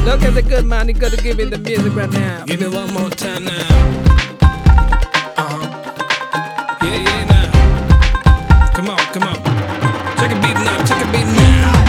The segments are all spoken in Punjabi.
Look at the good man, you gotta give me the music right now. Give it one more time now. Yeah, yeah, now. Come on, come on. Take a beat now, take a beat now.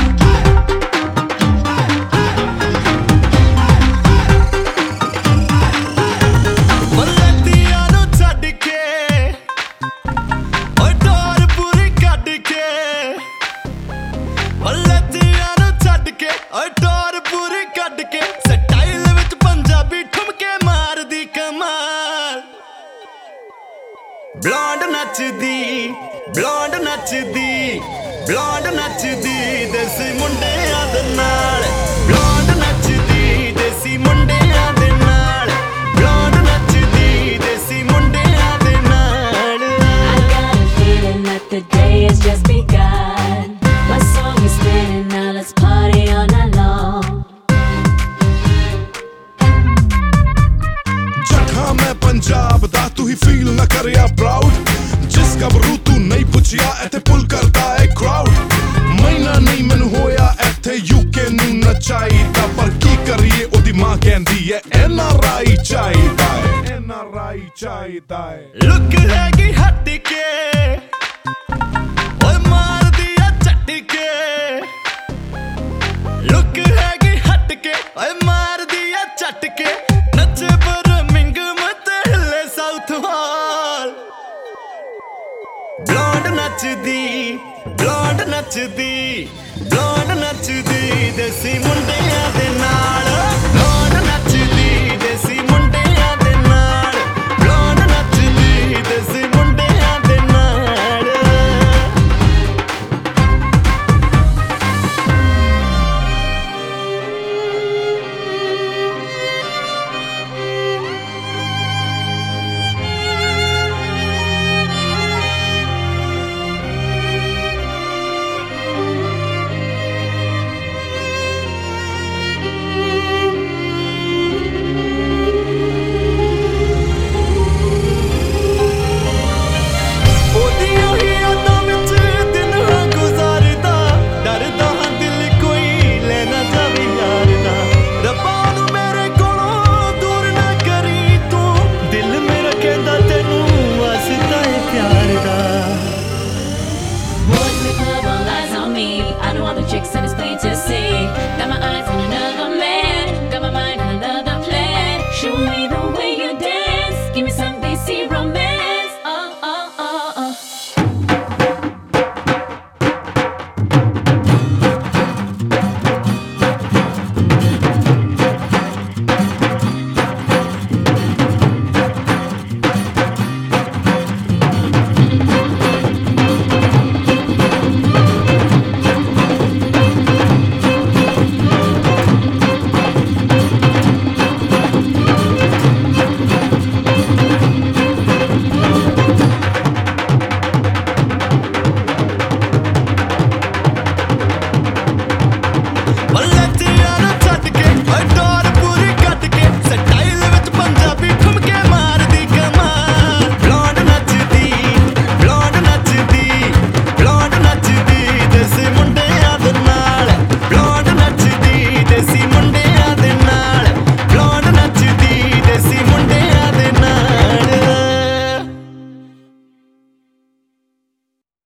Blonde ਨੱਚਦੀ blonde ਨੱਚਦੀ blonde ਨੱਚਦੀ ਦੇਸੀ ਮੁੰਡਿਆਂ ਦੇ ਨਾਲ blonde ਨੱਚਦੀ ਦੇਸੀ ਮੁੰਡਿਆਂ ਦੇ ਨਾਲ blonde ਨੱਚਦੀ ਦੇਸੀ ਮੁੰਡਿਆਂ ਦੇ ਨਾਲ I got a feeling that the day has just begun. My song is spinning now, let's party all night long. ਜੱਖਾਂ ਮੈਂ ਪੰਜਾਬ ਦਾ ਤੂੰ ਹੀ ਫੀਲ ਨਾ ਕਰਿਆ ਪ੍ਰਾਊਡ ਜਿਸ ਗੱਭਰੂ ਤੂੰ ਨਹੀਂ ਪੁੱਛਿਆ ਇੱਥੇ ਪੁੱਲ ਕਰਦਾ ਏ ਕਰਾਊਡ ਮਹੀਨਾ ਨਹੀਂ ਮੈਨੂੰ ਹੋਇਆ ਇੱਥੇ ਯੂਕੇ ਨੂੰ ਨਚਾਈਦਾ ਪਰ ਕੀ ਕਰੀਏ ਉਹਦੀ ਮਾਂ ਕਹਿੰਦੀ ਏ NRI ਚਾਹੀਦਾ ਏ NRI ਚਾਹੀਦਾ ਏ ਲੁੱਕ ਹੈਗੀ ਹੱਟ ਕੇ ਓਏ ਮਾਰਦੀ ਆ ਝੱਟ ਕੇ ਲੁੱਕ ਹੈਗੀ ਹੱਟ ਕੇ ਓਏ ਮਾਰਦੀ ਆ ਝੱਟ ਕੇ ਨੱਚੇ blonde ਨੱਚਦੀ blonde ਨੱਚਦੀ blonde ਨੱਚਦੀ ਦੇਸੀ ਮੁੰਡਿਆਂ ਦੇ ਨਾਲ